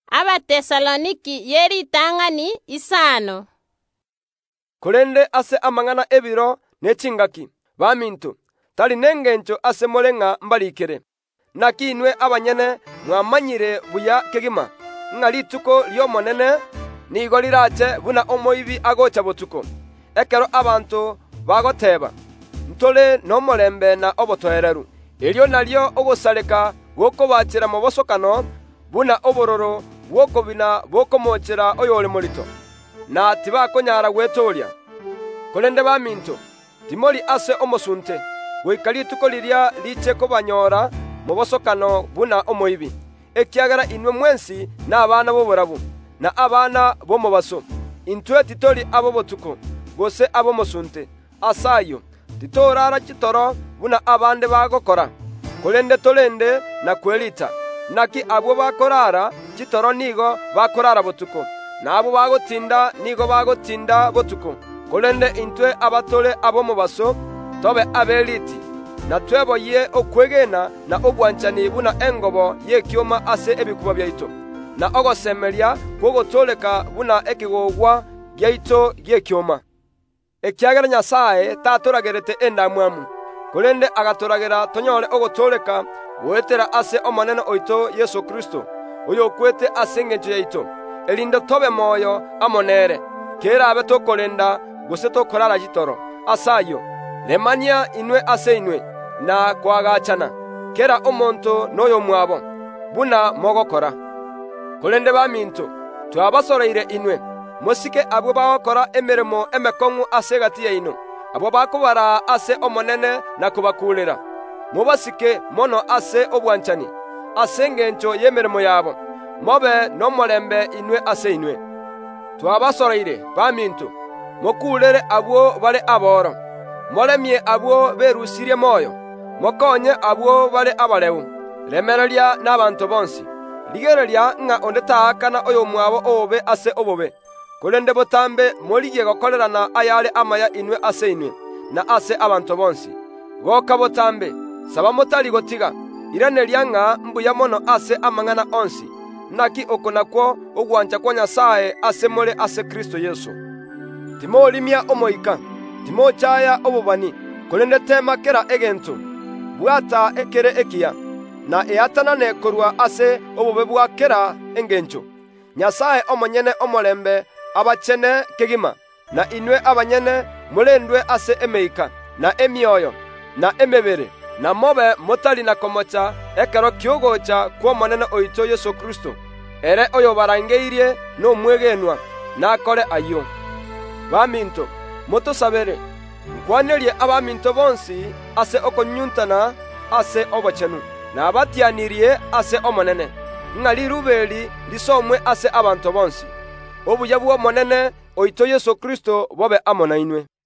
Abatesaloniki yeritang'ani isano. Kulende ase amang'ana ebiro n'echingaki baminto tali nengencho ase morenga mbalikere. Naki inwe abanyene mwamanyire buya kegima ng'a rituko ly'omonene nigo rirache buna omoibi agocha botuko. Ekero abantu bagoteba ntole n'omorembe na obotoereru, elio nalyo ogosareka gokobachera mu bosokano buna obororo bwokobina bokomochera oyo ole morito, na tibakonyara gwetoria. Kolende baminto timori ase omosunte goika rituko liria riche kobanyora mu bosokano buna omoibi, ekiagera inwe mwensi n'abana b'oborabu na abana b'omobaso. Intwe titori abo botuko gose abo mosunte, asayo titorara chitoro buna abande bagokora. Kolende tolende na kwelita, naki abo bakorara chitoro nigo bakorara botuko, na abo bagotinda nigo bagotinda botuko. Kolende intwe abatole abo mobaso tobe abeliti, na tweboye okwegena na obwanchani buna engobo yekioma ase ebikuba byaito, na ogosemeria kwogotoleka buna ekigogwa gyaito gyekioma. Ekiagera Nyasaye tatoragerete endamwamu, kolende agatoragera tonyore ogotoleka goetera ase omonene oito Yesu Kristo, oyo okwete ase engencho yaito, erinde tobe moyo amonere, kera abe tokolenda gose tokorara gitoro. Asayo lemania inwe ase inwe na kwagachana kera omonto noyo mwabo buna mogokora. Kolende baminto twabasoroire inwe mosike abo bagokora emeremo emekong'u ase gati yaino, abo bakobara ase omonene na kubakulera. Mubasike mono ase obwanchani ase engencho y'emeremo yabo, mobe n'omorembe inwe ase inwe. Twabasoroire baminto mokulere abo bare aboro, moremie abo berusirie moyo, mokonye abo bare abareu, remereria n'abantu bonsi, ligereria ng'a onde taakana oyo mwabo obobe ase obobe. Kolende botambe morigie gokorerana ayare amaya inwe ase inwe na ase abantu bonsi. Goka botambe saba motari gotiga iraneria ng'a mbuya mono ase amang'ana onsi, naki okonakwo ogwancha kwa Nyasaye ase more ase Kristo Yesu. Timorimia omoika, timochaya obobani, kolende tema kera egento bwata ekere ekia, na eatanane korwa ase obobe bwa kera engencho. Nyasaye omonyene omorembe abachene kegima, na inwe abanyene mulendwe ase emeika na emioyo na emebere, na mobe motali na komocha ekero kiogocha kwa monene oito Yesu Kristo, ere oyo barangeirie no mwegenwa na kore ayo. Baminto motosabere nkwanerie abaminto bonsi ase okonyuntana ase obochenu, na abatianirie ase omonene ng'a lirubeli lisomwe ase abantu bonsi. Obuya bw'omonene oito Yesu Kristo bobe amo na inwe.